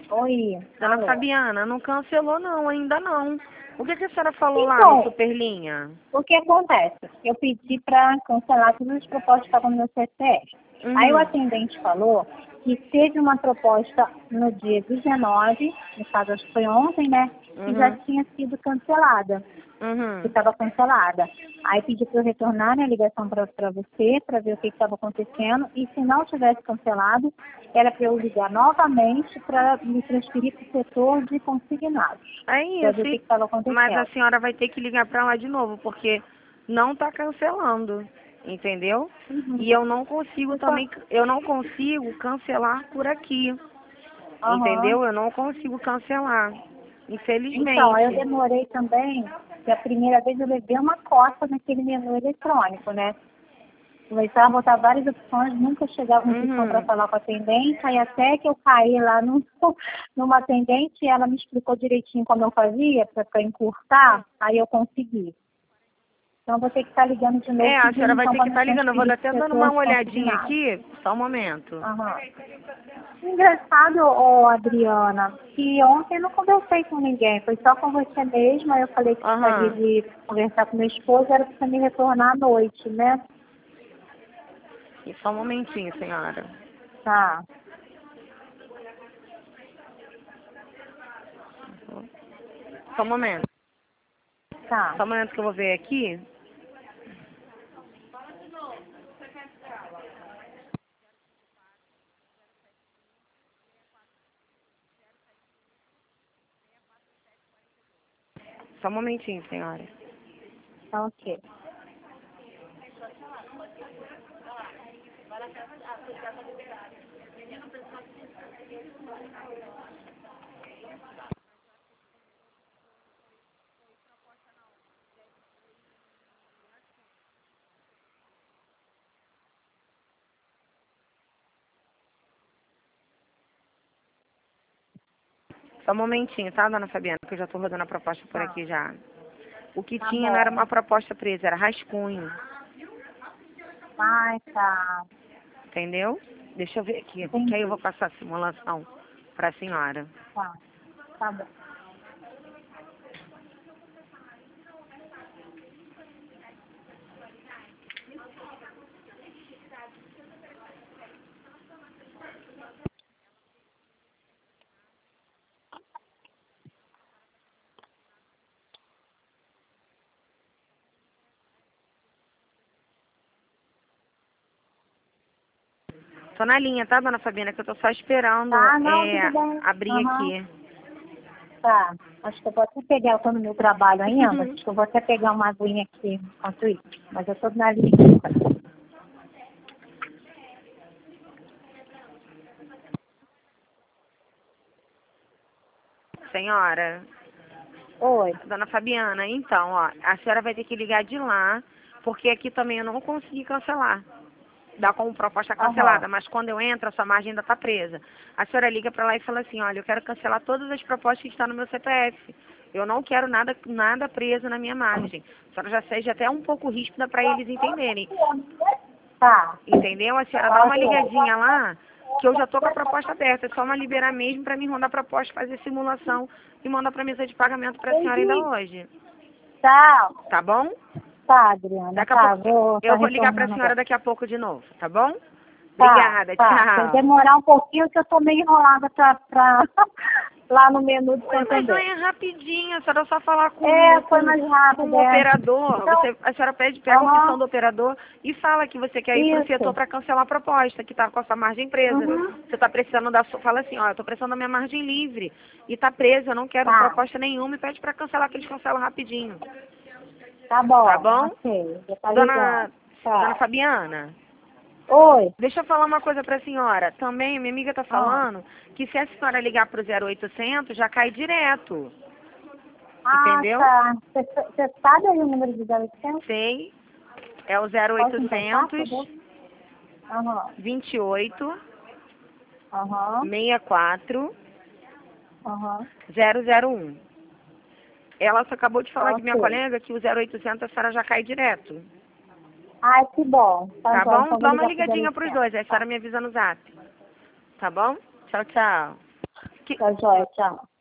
Oi, Dona alô. Fabiana, não cancelou não, ainda não. O que a senhora falou lá Então, no Superlinha? o que acontece? Eu pedi para cancelar todas as propostas que estavam no meu CPF. Aí o Uhum, atendente falou que teve uma proposta no dia 19, no caso acho que foi ontem, né? Que já uhum, tinha sido cancelada, que uhum. estava cancelada. Aí pedi para eu retornar a ligação para você, para ver o que estava acontecendo. E se não tivesse cancelado, era para eu ligar novamente para me transferir para o setor de consignados, É para ver isso, o que estava mas a acontecendo. senhora vai ter que ligar pra lá de novo, porque não tá cancelando, entendeu? Uhum. E eu não consigo Eu só- também, eu não consigo cancelar por aqui, Aham. entendeu? Eu não consigo cancelar, Então, eu infelizmente. demorei também, que a primeira vez eu levei uma costa naquele menu eletrônico, né? Começava a botar várias opções, nunca chegava uma opção para Uhum. falar com a atendente, aí até que eu caí lá numa atendente e ela me explicou direitinho como eu fazia para encurtar, aí eu consegui. Então, vou ter que estar ligando de novo, A pedindo senhora vai então ter para que me estar ligando, eu vou transferir até para o dando setor uma de olhadinha consignado. aqui, só um momento. Aham. Engraçado, Adriana, que ontem eu não conversei com ninguém, foi só com você mesma. Eu falei que gostaria Aham. de conversar com meu esposo, era para você me retornar à noite, né? E só um momentinho, senhora. Tá, Só um momento. tá. Só um momento que eu vou ver aqui. Só um momentinho, senhora. Tá ok. Só um momentinho, tá, dona Fabiana? Que eu já tô rodando a proposta por Tá, aqui já. O que tá tinha não era bom. uma proposta presa, era rascunho. Ai, tá. Entendeu? Deixa eu ver aqui, que aí eu vou Entendi. passar a simulação pra senhora. Tá, tá bom. Tô na linha, tá, dona Fabiana? Que eu tô só esperando Tá, não, tudo bem. abrir Aham. aqui. Tá. Acho que eu vou até pegar, eu tô no meu trabalho ainda, acho que eu vou até pegar uma aguinha aqui enquanto isso. Mas eu tô na linha. Senhora, Oi. dona Fabiana, então, ó, a senhora vai ter que ligar de lá, porque aqui também eu não consegui cancelar. Dá como proposta Aham. cancelada, mas quando eu entro, a sua margem ainda está presa. A senhora liga para lá e fala assim, olha, eu quero cancelar todas as propostas que estão no meu CPF. Eu não quero nada preso na minha margem. A senhora já seja até um pouco ríspida para eles entenderem. Tá. Entendeu? A senhora dá Tá uma ok. ligadinha lá, que eu já tô com a proposta aberta. É só uma liberar mesmo para mim mandar a proposta, fazer simulação e mandar para a mesa de pagamento para a senhora ainda Entendi. hoje. Tá. Tá bom? Tá, Adriana. Daqui a Tá, pouco, vou tá eu vou ligar para a retornando senhora agora. daqui a pouco de novo, tá bom? Tá, Obrigada, tá. Se eu tchau. demorar um pouquinho, que eu tô meio enrolada pra lá no menu do Ué, mas lá Santander. é rapidinho, a senhora só falar É, com, foi com, mais com rápido, o é. operador. Então, A senhora pega a opção aham, do operador e fala que você quer ir para o setor isso. para cancelar a proposta, que está com a sua margem presa. Uhum. Você está precisando fala assim, ó, eu estou precisando da minha margem livre e está presa, eu não quero Tá, proposta nenhuma e pede para cancelar, que eles cancelam rapidinho. tá Tá bom, bom? ok. Já tá ligando. Dona Tá. Fabiana, Oi. deixa eu falar uma coisa para a senhora. Também, minha amiga está Ah, falando que se a senhora ligar para o 0800, já cai direto. Entendeu? tá. Você sabe aí o número de 0800? Sei. É o Posso encostar, por 0800 favor? Aham, 28 aham, 64 aham. 001. Ela só acabou de falar de minha Ok. colega que o 0800 a senhora já cai direto. Ai, que bom. Tá Tá bom, bom? então vou Dá uma ligar pro ligadinha pros 0800. dois, aí a Tá. senhora me avisa no zap. Tá bom? Tchau, tchau. Tá joia, tchau.